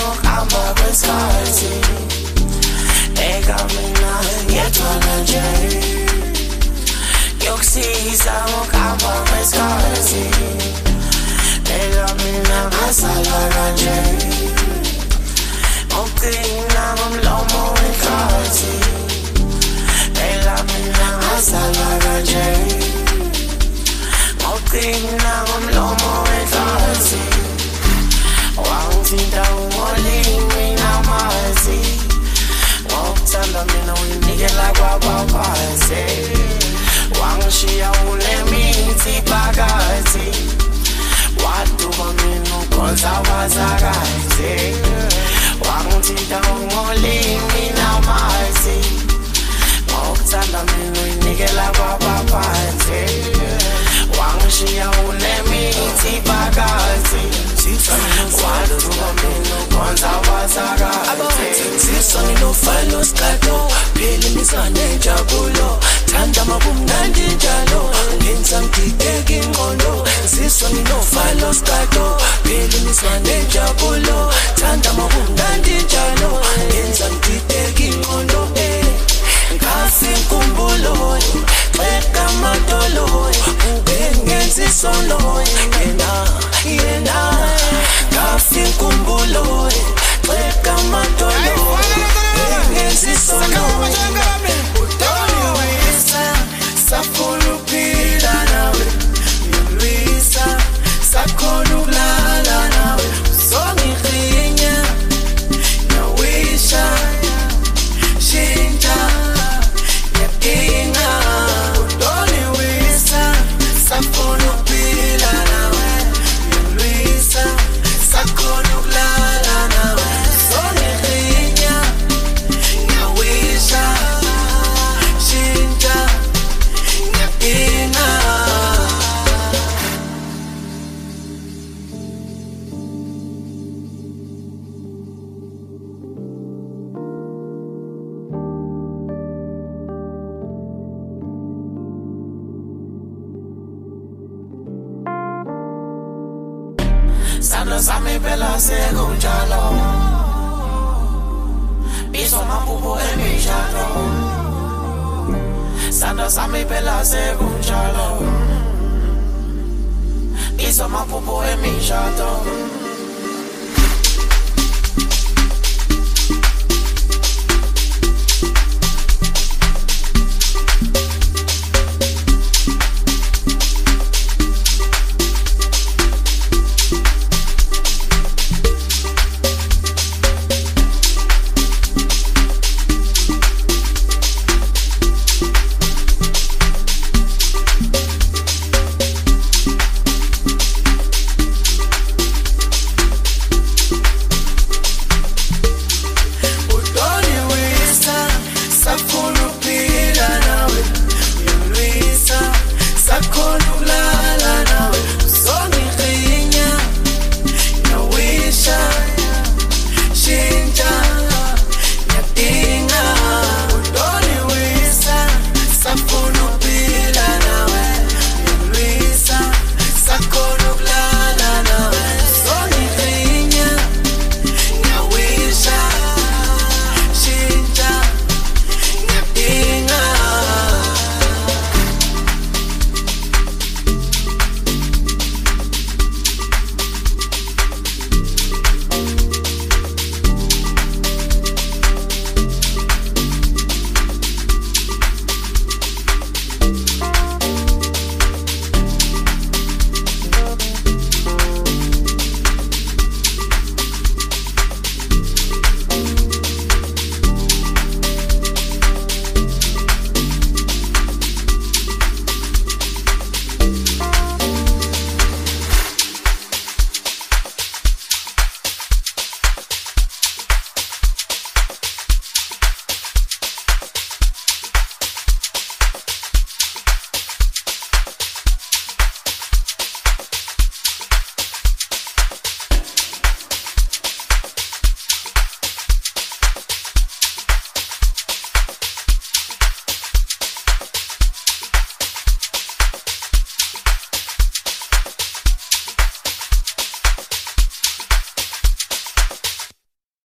ngokuhamba kwesikhathi eka mina ngiyethwana nje yokusiza ngokuhamba kwesikhathi eka mina ngasala kanje ngokugcina ngomlomo wekhathi eka mina ngasala kanje ngokugcina ngomlomo wekhathi wangithinta ungolimi namazi ngokuthanda mina uyinikela kwabaphansi wangishiya unemithi phakathi waduba mina ukhonza abazakazi wangithinta ungolimi namazi ngokuthanda mina uyinikela kwabaphansi wangishiya unemithi phakathi Sisoni no falo skado Pili misane jabulo Tanda mabumnandi njalo Ngenza mkiteki ngono Sisoni no falo skado Pili misane jabulo Tanda mabumnandi njalo Ngenza mkiteki ngono Kasi kumbulo Kleka madolo Ngenzi solo Yena Kasi kumbulo Kleka madolo Ngenzi solo Yulwisa Safunu pila nawe Yulwisa Sakonu glala nawe Songi krinya Nawisha Shinja Yakinga Udoni wisa Safunu pila nawe Yulwisa Sakonu glala nawe Songi krinya Nawisha Shinja Yakinga Sandra sami pela segunjalo Piso mapupo emishalo Sandra sami pela segunjalo Piso mapupo emishalo